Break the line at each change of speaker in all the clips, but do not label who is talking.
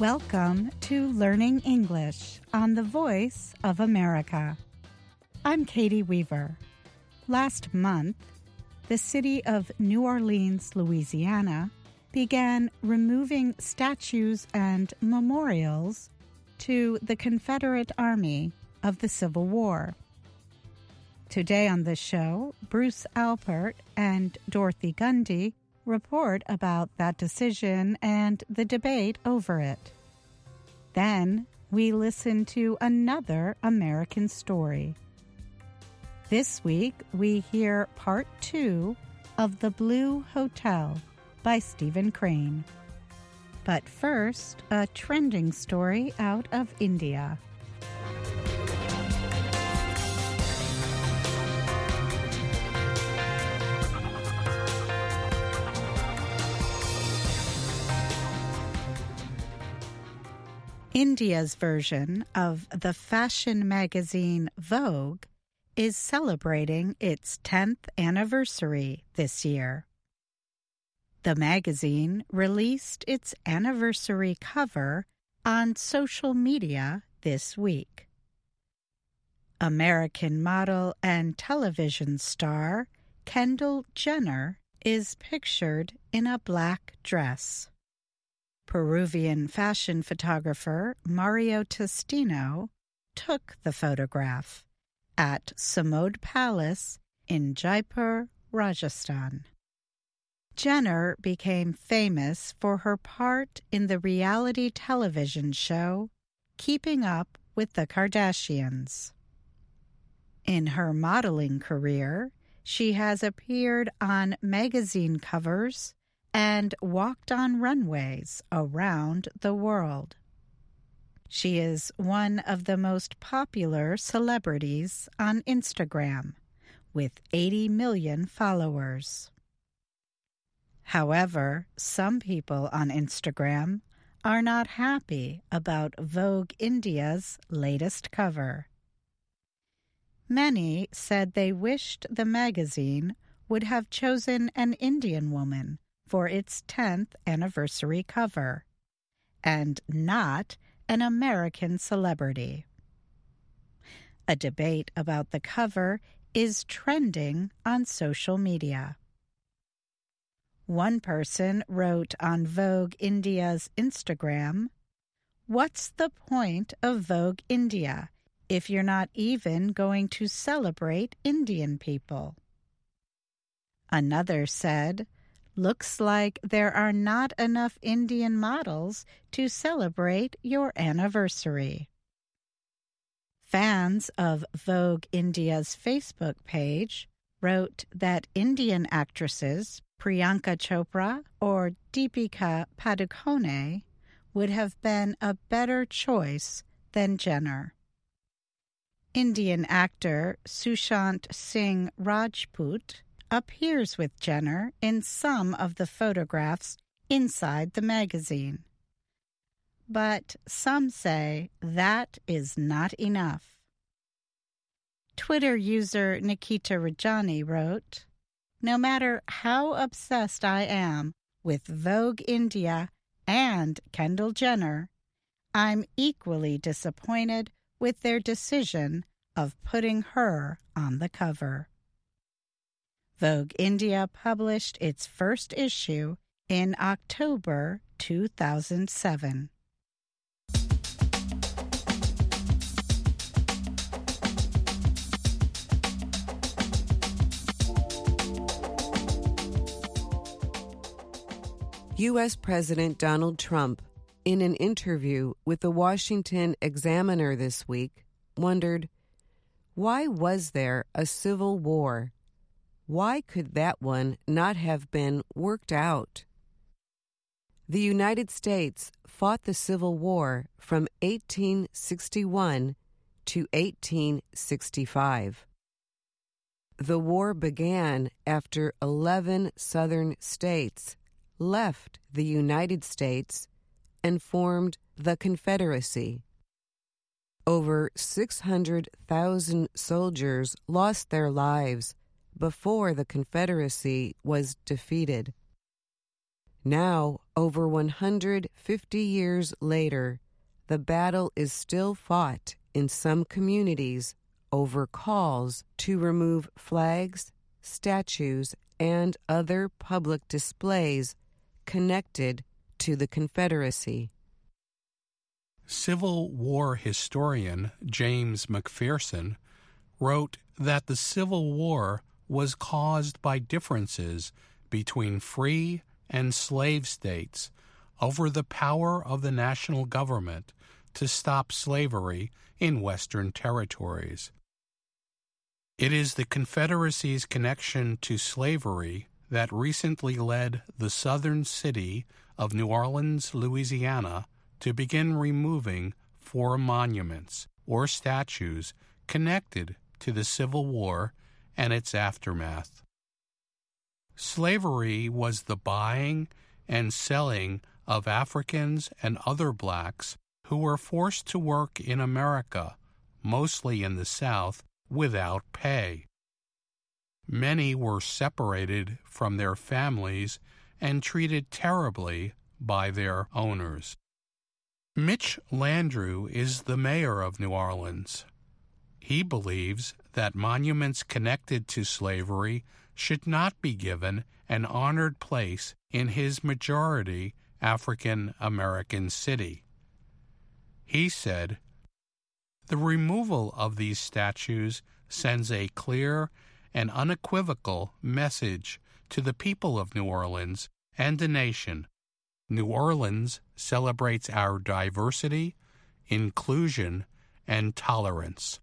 Welcome to Learning English on the Voice of America. I'm Katie Weaver. Last month, the city of New Orleans, Louisiana, began removing statues and memorials to the Confederate Army of the Civil War. Today on the show, Bruce Alpert and Dorothy Gundy report about that decision and the debate over it. Then we listen to another American story. This week we hear part 2 of The Blue Hotel by Stephen Crane. But first, a trending story out of India. India's version of the fashion magazine Vogue is celebrating its 10th anniversary this year. The magazine released its anniversary cover on social media this week. American model and television star Kendall Jenner is pictured in a black dress. Peruvian fashion photographer Mario Testino took the photograph at Samod Palace in Jaipur, Rajasthan. Jenner became famous for her part in the reality television show Keeping Up with the Kardashians. In her modeling career, she has appeared on magazine covers and walked on runways around the world. She is one of the most popular celebrities on Instagram, with 80 million followers. However, some people on Instagram are not happy about Vogue India's latest cover. Many said they wished the magazine would have chosen an Indian woman for its 10th anniversary cover, and not an American celebrity. A debate about the cover is trending on social media. One person wrote on Vogue India's Instagram, "What's the point of Vogue India if you're not even going to celebrate Indian people?" Another said, "Looks like there are not enough Indian models to celebrate your anniversary." Fans of Vogue India's Facebook page wrote that Indian actresses Priyanka Chopra or Deepika Padukone would have been a better choice than Jenner. Indian actor Sushant Singh Rajput appears with Jenner in some of the photographs inside the magazine. But some say that is not enough. Twitter user Nikita Rajani wrote, "No matter how obsessed I am with Vogue India and Kendall Jenner, I'm equally disappointed with their decision of putting her on the cover." Vogue India published its first issue in October 2007.
U.S. President Donald Trump, in an interview with the Washington Examiner this week, wondered, why was there a civil war? Why could that one not have been worked out? The United States fought the Civil War from 1861 to 1865. The war began after 11 southern states left the United States and formed the Confederacy. Over 600,000 soldiers lost their lives before the Confederacy was defeated. Now, over 150 years later, the battle is still fought in some communities over calls to remove flags, statues, and other public displays connected to the Confederacy.
Civil War historian James McPherson wrote that the Civil War was caused by differences between free and slave states over the power of the national government to stop slavery in Western territories. It is the Confederacy's connection to slavery that recently led the southern city of New Orleans, Louisiana, to begin removing 4 monuments or statues connected to the Civil War and its aftermath. Slavery was the buying and selling of Africans and other blacks who were forced to work in America, mostly in the South, without pay. Many were separated from their families and treated terribly by their owners. Mitch Landrieu is the mayor of New Orleans. He believes that monuments connected to slavery should not be given an honored place in his majority African American city. He said, "The removal of these statues sends a clear and unequivocal message to the people of New Orleans and the nation. New Orleans celebrates our diversity, inclusion, and tolerance."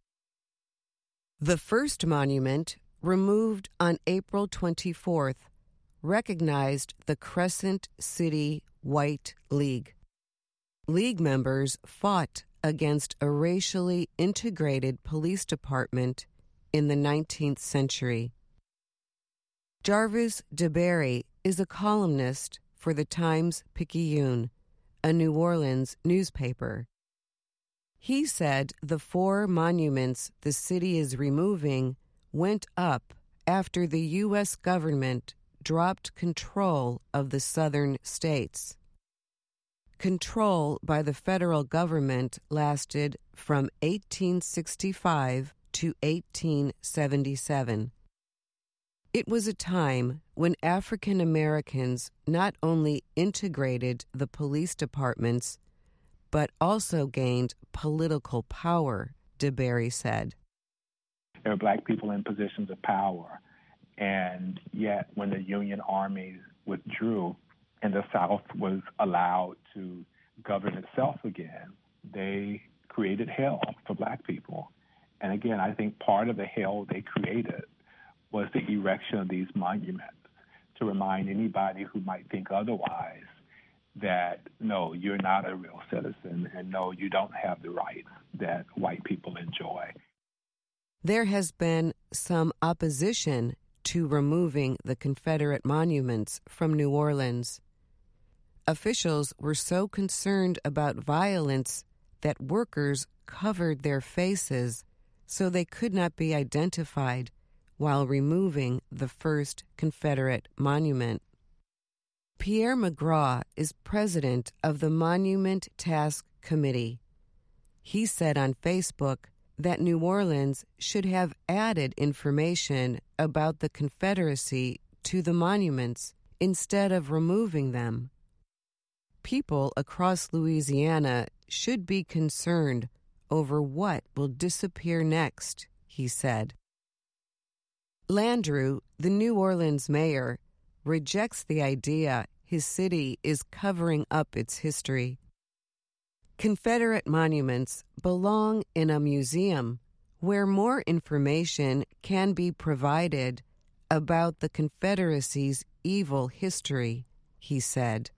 The first monument, removed on April 24th, recognized the Crescent City White League. League members fought against a racially integrated police department in the 19th century. Jarvis DeBerry is a columnist for the Times-Picayune, a New Orleans newspaper. He said the 4 monuments the city is removing went up after the U.S. government dropped control of the southern states. Control by the federal government lasted from 1865 to 1877. It was a time when African Americans not only integrated the police departments, but also gained political power, DeBerry said.
There were black people in positions of power, and yet when the Union armies withdrew and the South was allowed to govern itself again, they created hell for black people. And again, I think part of the hell they created was the erection of these monuments to remind anybody who might think otherwise that, no, you're not a real citizen, and no, you don't have the rights that white people enjoy.
There has been some opposition to removing the Confederate monuments from New Orleans. Officials were so concerned about violence that workers covered their faces so they could not be identified while removing the first Confederate monument. Pierre McGraw is president of the Monument Task Committee. He said on Facebook that New Orleans should have added information about the Confederacy to the monuments instead of removing them. People across Louisiana should be concerned over what will disappear next, he said. Landrieu, the New Orleans mayor, rejects the idea his city is covering up its history. Confederate monuments belong in a museum where more information can be provided about the Confederacy's evil history, he said.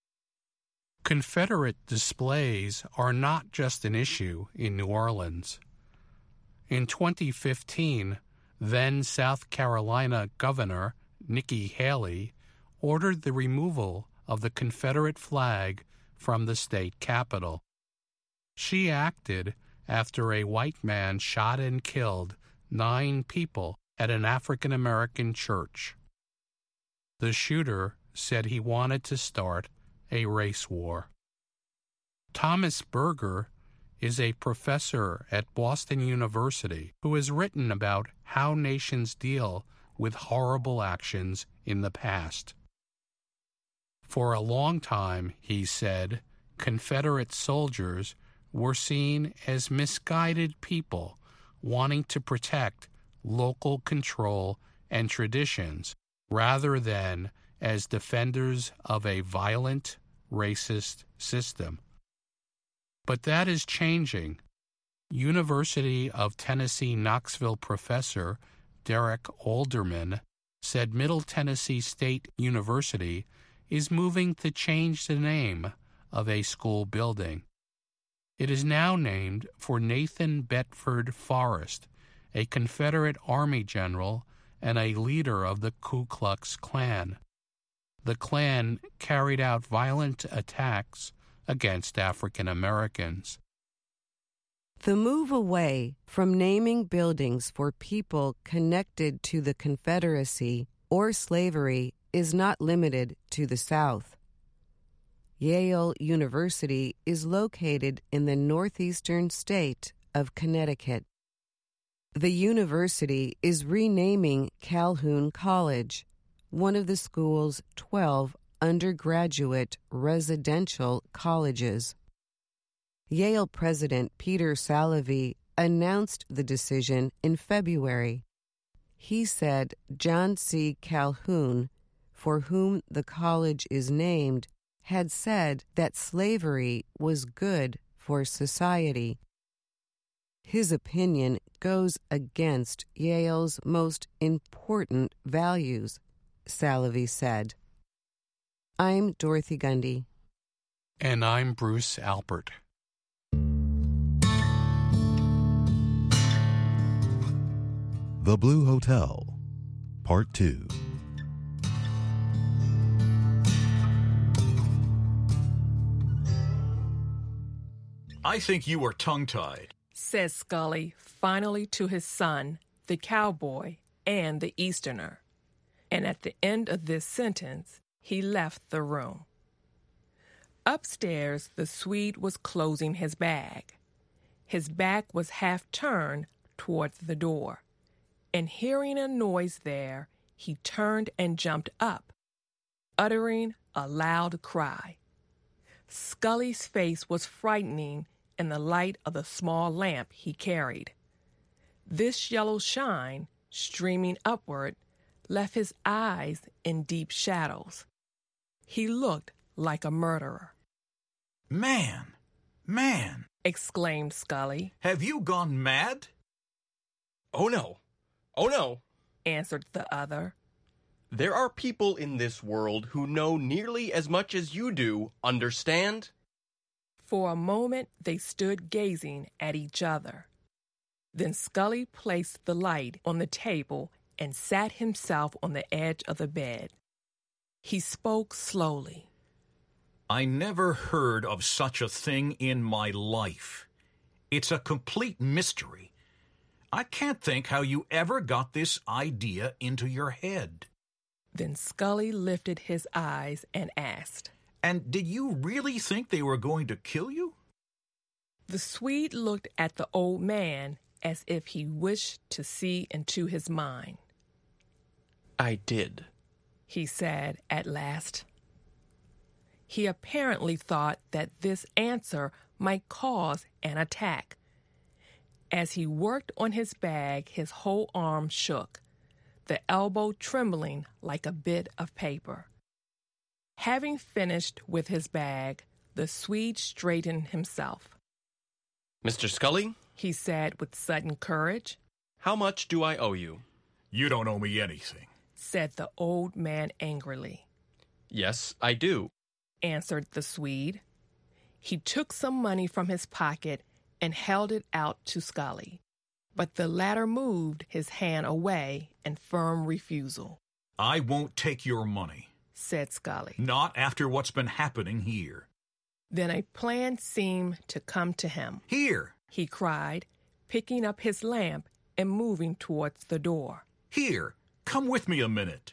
Confederate displays are not just an issue in New Orleans. In 2015, then South Carolina Governor Nikki Haley ordered the removal of the Confederate flag from the state capitol. She acted after a white man shot and killed 9 people at an African American church. The shooter said he wanted to start a race war. Thomas Berger is a professor at Boston University who has written about how nations deal with horrible actions in the past. For a long time, he said, Confederate soldiers were seen as misguided people wanting to protect local control and traditions rather than as defenders of a violent, racist system. But that is changing. University of Tennessee Knoxville professor Derek Alderman said Middle Tennessee State University is moving to change the name of a school building. It is now named for Nathan Bedford Forrest, a Confederate Army general and a leader of the Ku Klux Klan. The Klan carried out violent attacks against African Americans.
The move away from naming buildings for people connected to the Confederacy or slavery is not limited to the South. Yale University is located in the northeastern state of Connecticut. The university is renaming Calhoun College, one of the school's 12 undergraduate residential colleges. Yale President Peter Salovey announced the decision in February. He said John C. Calhoun, for whom the college is named, had said that slavery was good for society. His opinion goes against Yale's most important values, Salovey said. I'm Dorothy Gundy.
And I'm Bruce Alpert.
The Blue Hotel, Part 2.
I think you are tongue-tied,
says Scully finally to his son, the cowboy, and the Easterner. And at the end of this sentence, he left the room. Upstairs, the Swede was closing his bag. His back was half turned towards the door, and hearing a noise there, he turned and jumped up, uttering a loud cry. Scully's face was frightening in the light of the small lamp he carried. This yellow shine, streaming upward, left his eyes in deep shadows. He looked like a murderer.
Man,
exclaimed Scully.
Have you gone mad?
Oh no,
answered the other.
There are people in this world who know nearly as much as you do, understand?
For a moment they stood gazing at each other. Then Scully placed the light on the table and sat himself on the edge of the bed. He spoke slowly.
I never heard of such a thing in my life. It's a complete mystery. I can't think how you ever got this idea into your head.
Then Scully lifted his eyes and asked,
And did you really think they were going to kill you?
The Swede looked at the old man as if he wished to see into his mind.
I did,
he said at last. He apparently thought that this answer might cause an attack. As he worked on his bag, his whole arm shook, the elbow trembling like a bit of paper. Having finished with his bag, the Swede straightened himself.
Mr. Scully,
he said with sudden courage.
How much do I owe you?
You don't owe me anything,
said the old man angrily.
Yes, I do,
answered the Swede. He took some money from his pocket and held it out to Scully, but the latter moved his hand away in firm refusal.
I won't take your money,
said Scully.
Not after what's been happening here.
Then a plan seemed to come to him.
Here,
he cried, picking up his lamp and moving towards the door.
Here, come with me a minute.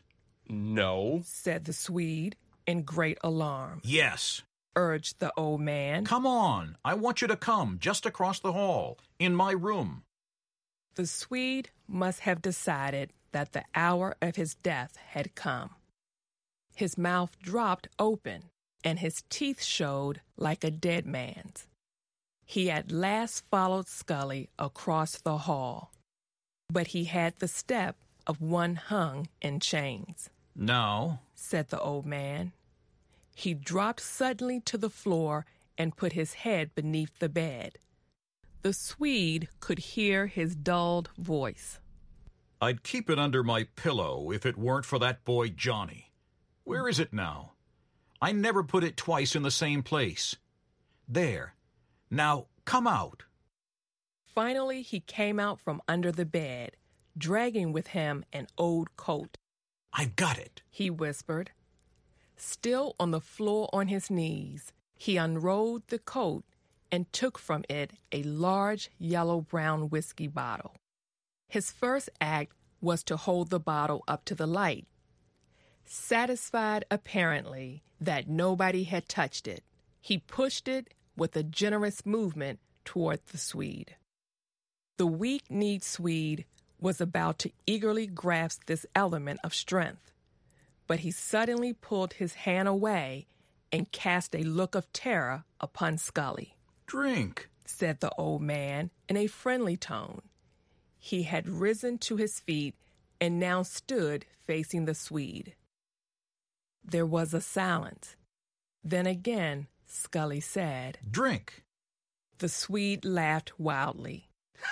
No,
said the Swede in great alarm.
Yes.
Urged the old man.
Come on. I want you to come just across the hall, in my room.
The Swede must have decided that the hour of his death had come. His mouth dropped open, and his teeth showed like a dead man's. He at last followed Scully across the hall, but he had the step of one hung in chains.
Now,
said the old man. He dropped suddenly to the floor and put his head beneath the bed. The Swede could hear his dulled voice.
I'd keep it under my pillow if it weren't for that boy Johnny. Where is it now? I never put it twice in the same place. There. Now, come out.
Finally, he came out from under the bed, dragging with him an old coat.
I've got it,
he whispered. Still on the floor on his knees, he unrolled the coat and took from it a large yellow-brown whiskey bottle. His first act was to hold the bottle up to the light. Satisfied, apparently, that nobody had touched it, he pushed it with a generous movement toward the Swede. The weak-kneed Swede was about to eagerly grasp this element of strength, but he suddenly pulled his hand away and cast a look of terror upon Scully.
Drink,
said the old man in a friendly tone. He had risen to his feet and now stood facing the Swede. There was a silence. Then again, Scully said,
Drink.
The Swede laughed wildly.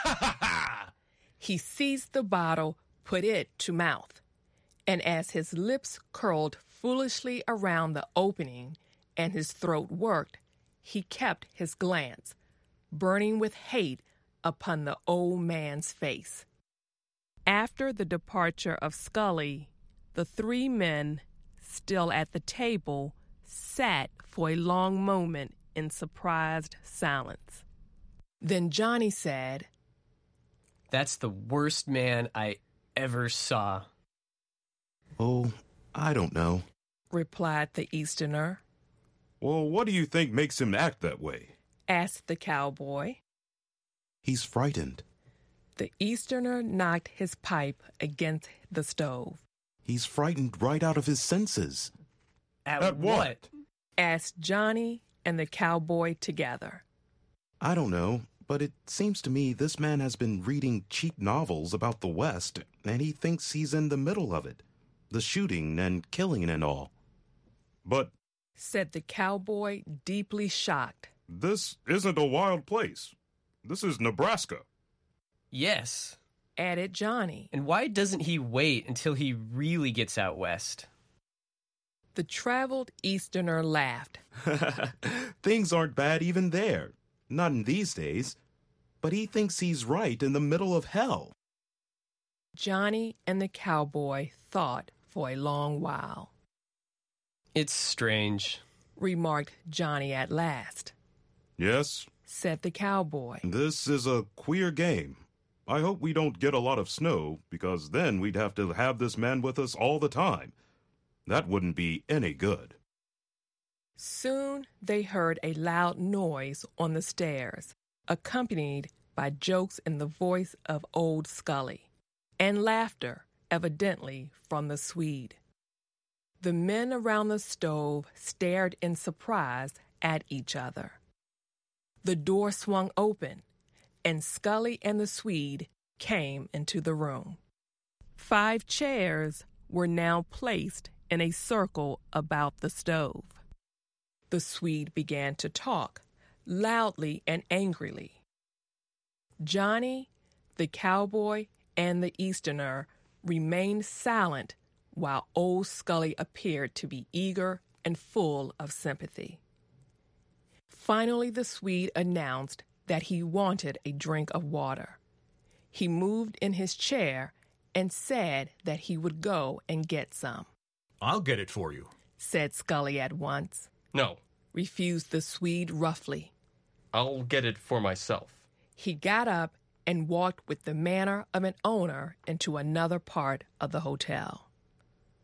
He seized the bottle, put it to mouth, and as his lips curled foolishly around the opening and his throat worked, he kept his glance, burning with hate, upon the old man's face. After the departure of Scully, the three men, still at the table, sat for a long moment in surprised silence. Then Johnny said,
That's the worst man I ever saw.
Oh, I don't know,
replied the Easterner.
Well, what do you think makes him act that way?
Asked the cowboy.
He's frightened.
The Easterner knocked his pipe against the stove.
He's frightened right out of his senses.
At what?
Asked Johnny and the cowboy together.
I don't know, but it seems to me this man has been reading cheap novels about the West, and he thinks he's in the middle of it. The shooting and killing and all.
But,
said the cowboy, deeply shocked,
this isn't a wild place. This is Nebraska.
Yes,
added Johnny.
And why doesn't he wait until he really gets out west?
The traveled Easterner laughed.
Things aren't bad even there. Not in these days. But he thinks he's right in the middle of hell.
Johnny and the cowboy thought for a long while.
It's strange,
remarked Johnny at last.
Yes,
said the cowboy.
This is a queer game. I hope we don't get a lot of snow, because then we'd have to have this man with us all the time. That wouldn't be any good.
Soon they heard a loud noise on the stairs, accompanied by jokes in the voice of old Scully, and laughter, evidently from the Swede. The men around the stove stared in surprise at each other. The door swung open, and Scully and the Swede came into the room. 5 chairs were now placed in a circle about the stove. The Swede began to talk, loudly and angrily. Johnny, the cowboy, and the Easterner remained silent while old Scully appeared to be eager and full of sympathy. Finally, the Swede announced that he wanted a drink of water. He moved in his chair and said that he would go and get some.
I'll get it for you,
said Scully at once.
No,
refused the Swede roughly.
I'll get it for myself.
He got up and walked with the manner of an owner into another part of the hotel.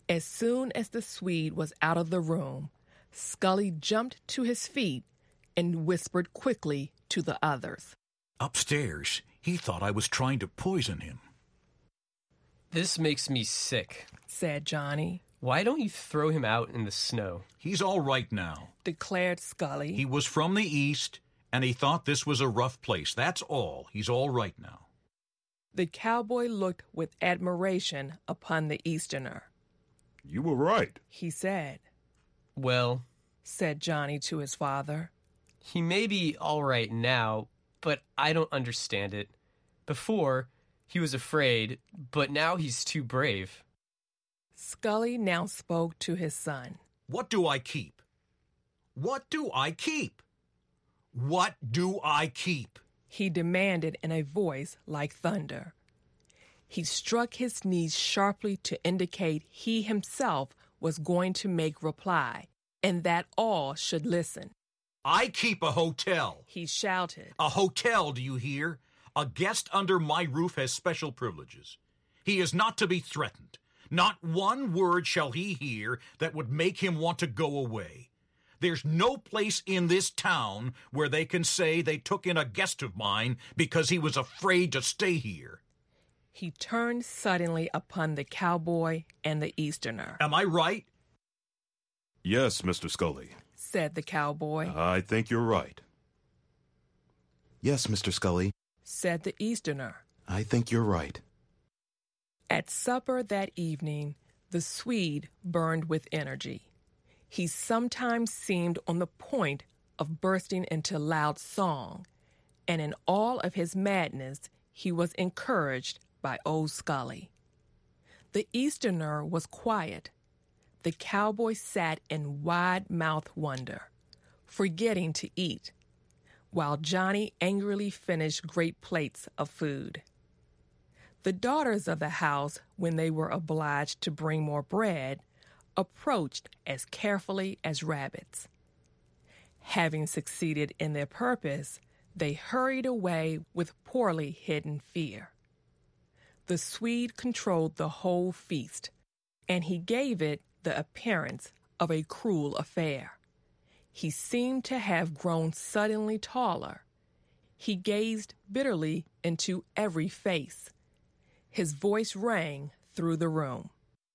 As soon as the Swede was out of the room, Scully jumped to his feet and whispered quickly to the others.
Upstairs, he thought I was trying to poison him.
This makes me sick,
said Johnny.
Why don't you throw him out in the snow?
He's all right now,
declared Scully.
He was from the East, and he thought this was a rough place. That's all. He's all right now.
The cowboy looked with admiration upon the Easterner.
You were right,
he said.
Well,
said Johnny to his father,
he may be all right now, but I don't understand it. Before, he was afraid, but now he's too brave.
Scully now spoke to his son.
What do I keep? What do I keep? What do I keep?
He demanded in a voice like thunder. He struck his knees sharply to indicate he himself was going to make reply, and that all should listen.
I keep a hotel,
he shouted.
A hotel, do you hear? A guest under my roof has special privileges. He is not to be threatened. Not one word shall he hear that would make him want to go away. There's no place in this town where they can say they took in a guest of mine because he was afraid to stay here.
He turned suddenly upon the cowboy and the Easterner.
Am I right?
Yes, Mr. Scully,
said the cowboy.
I think you're right.
Yes, Mr. Scully,
said the Easterner.
I think you're right.
At supper that evening, the Swede burned with energy. He sometimes seemed on the point of bursting into loud song, and in all of his madness, he was encouraged by old Scully. The Easterner was quiet. The cowboy sat in wide-mouthed wonder, forgetting to eat, while Johnny angrily finished great plates of food. The daughters of the house, when they were obliged to bring more bread, approached as carefully as rabbits. Having succeeded in their purpose, they hurried away with poorly hidden fear. The Swede controlled the whole feast, and he gave it the appearance of a cruel affair. He seemed to have grown suddenly taller. He gazed bitterly into every face. His voice rang through the room.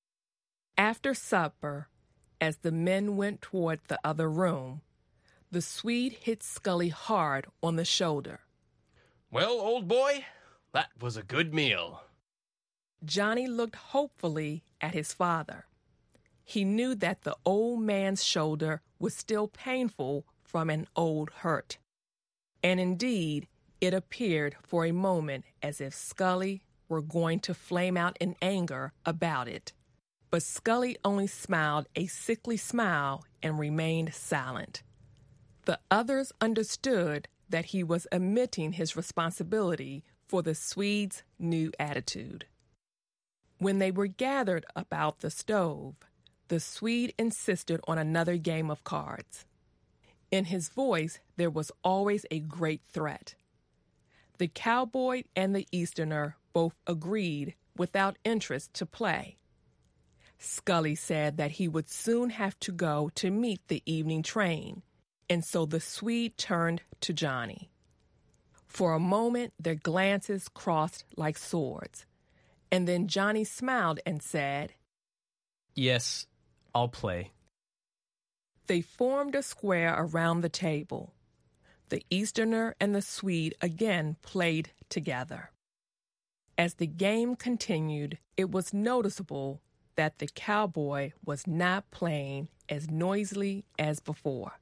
After supper, as the men went toward the other room, the Swede hit Scully hard on the shoulder.
Well, old boy, that was a good meal.
Johnny looked hopefully at his father. He knew that the old man's shoulder was still painful from an old hurt. And indeed, it appeared for a moment as if Scully were going to flame out in anger about it. But Scully only smiled a sickly smile and remained silent. The others understood that he was admitting his responsibility for the Swede's new attitude. When they were gathered about the stove, the Swede insisted on another game of cards. In his voice, there was always a great threat. The cowboy and the Easterner both agreed without interest to play. Scully said that he would soon have to go to meet the evening train, and so the Swede turned to Johnny. For a moment, their glances crossed like swords, and then Johnny smiled and said,
Yes, I'll play.
They formed a square around the table. The Easterner and the Swede again played together. As the game continued, it was noticeable that the cowboy was not playing as noisily as before.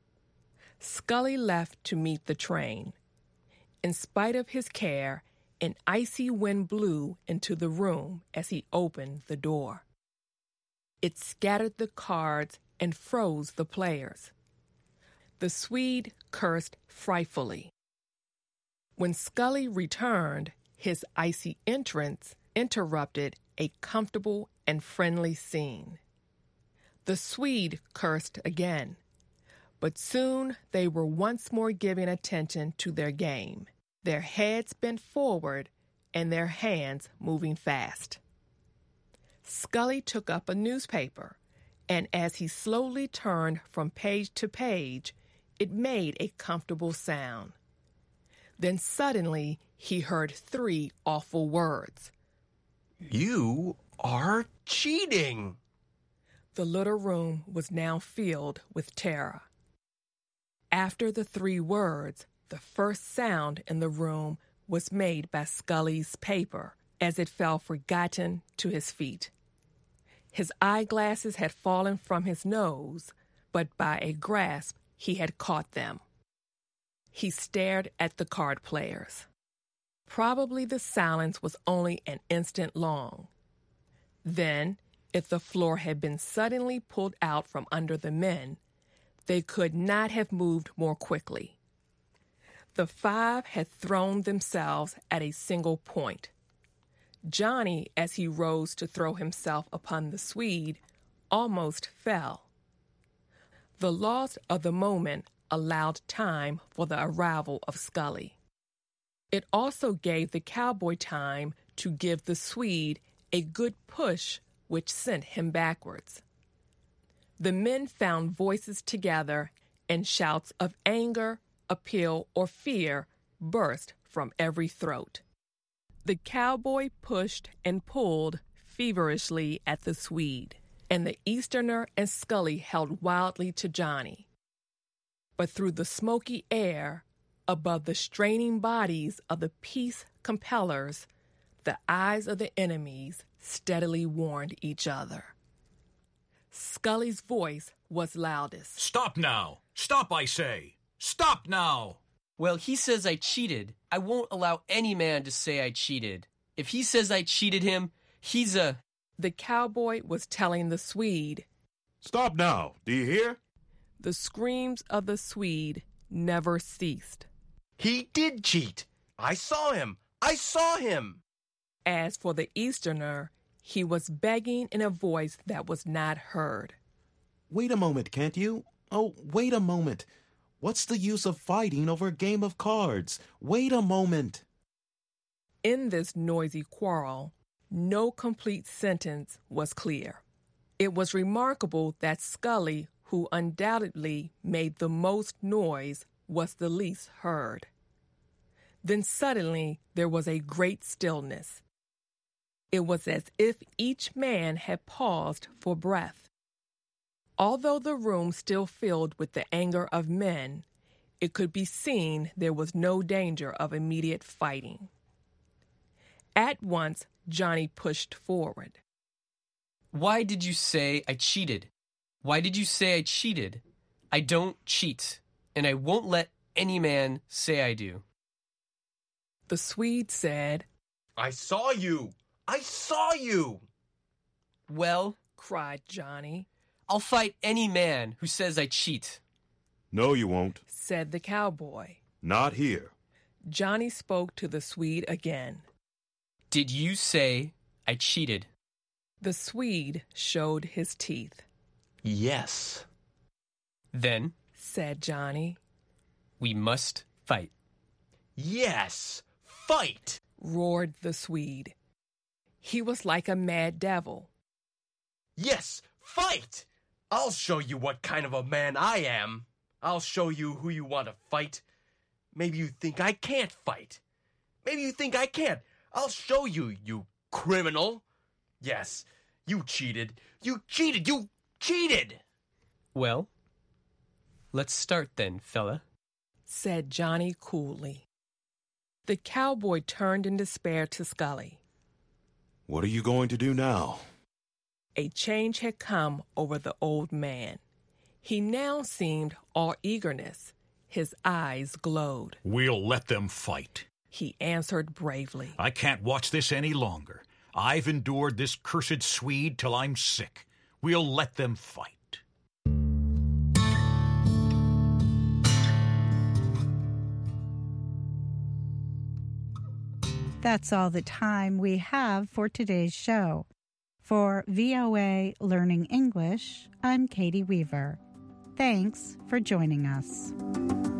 Scully left to meet the train. In spite of his care, an icy wind blew into the room as he opened the door. It scattered the cards and froze the players. The Swede cursed frightfully. When Scully returned, his icy entrance interrupted a comfortable and friendly scene. The Swede cursed again, but soon they were once more giving attention to their game, their heads bent forward and their hands moving fast. Scully took up a newspaper, and as he slowly turned from page to page, it made a comfortable sound. Then suddenly he heard 3 awful words.
You are cheating.
The little room was now filled with terror. After the 3 words, the first sound in the room was made by Scully's paper as it fell forgotten to his feet. His eyeglasses had fallen from his nose, but by a grasp he had caught them. He stared at the card players. Probably the silence was only an instant long. Then, if the floor had been suddenly pulled out from under the men, they could not have moved more quickly. The 5 had thrown themselves at a single point. Johnny, as he rose to throw himself upon the Swede, almost fell. The loss of the moment allowed time for the arrival of Scully. It also gave the cowboy time to give the Swede a good push, which sent him backwards. The men found voices together, and shouts of anger, appeal, or fear burst from every throat. The cowboy pushed and pulled feverishly at the Swede, and the Easterner and Scully held wildly to Johnny. But through the smoky air, above the straining bodies of the peace compellers, the eyes of the enemies steadily warned each other. Scully's voice was loudest.
Stop now! Stop, I say! Stop now!
Well, he says I cheated. I won't allow any man to say I cheated. If he says I cheated him, he's a...
The cowboy was telling the Swede.
Stop now, do you hear?
The screams of the Swede never ceased.
He did cheat. I saw him. I saw him.
As for the Easterner, he was begging in a voice that was not heard.
Wait a moment, can't you? Oh, wait a moment. What's the use of fighting over a game of cards? Wait a moment.
In this noisy quarrel, no complete sentence was clear. It was remarkable that Scully, who undoubtedly made the most noise, was the least heard. Then suddenly there was a great stillness. It was as if each man had paused for breath. Although the room still filled with the anger of men, it could be seen there was no danger of immediate fighting. At once, Johnny pushed forward.
Why did you say I cheated? Why did you say I cheated? I don't cheat, and I won't let any man say I do.
The Swede said,
I saw you. I saw you.
Well,
cried Johnny,
I'll fight any man who says I cheat.
No, you won't,
said the cowboy.
Not here.
Johnny spoke to the Swede again.
Did you say I cheated?
The Swede showed his teeth.
Yes.
Then,
said Johnny,
we must fight.
Yes, fight,
roared the Swede. He was like a mad devil.
Yes, fight! I'll show you what kind of a man I am. I'll show you who you want to fight. Maybe you think I can't fight. Maybe you think I can't. I'll show you, you criminal. Yes, you cheated. You cheated. You cheated.
Well, let's start then, fella,
said Johnny coolly. The cowboy turned in despair to Scully.
What are you going to do now?
A change had come over the old man. He now seemed all eagerness. His eyes glowed.
We'll let them fight,
he answered bravely.
I can't watch this any longer. I've endured this cursed Swede till I'm sick. We'll let them fight.
That's all the time we have for today's show. For VOA Learning English, I'm Katie Weaver. Thanks for joining us.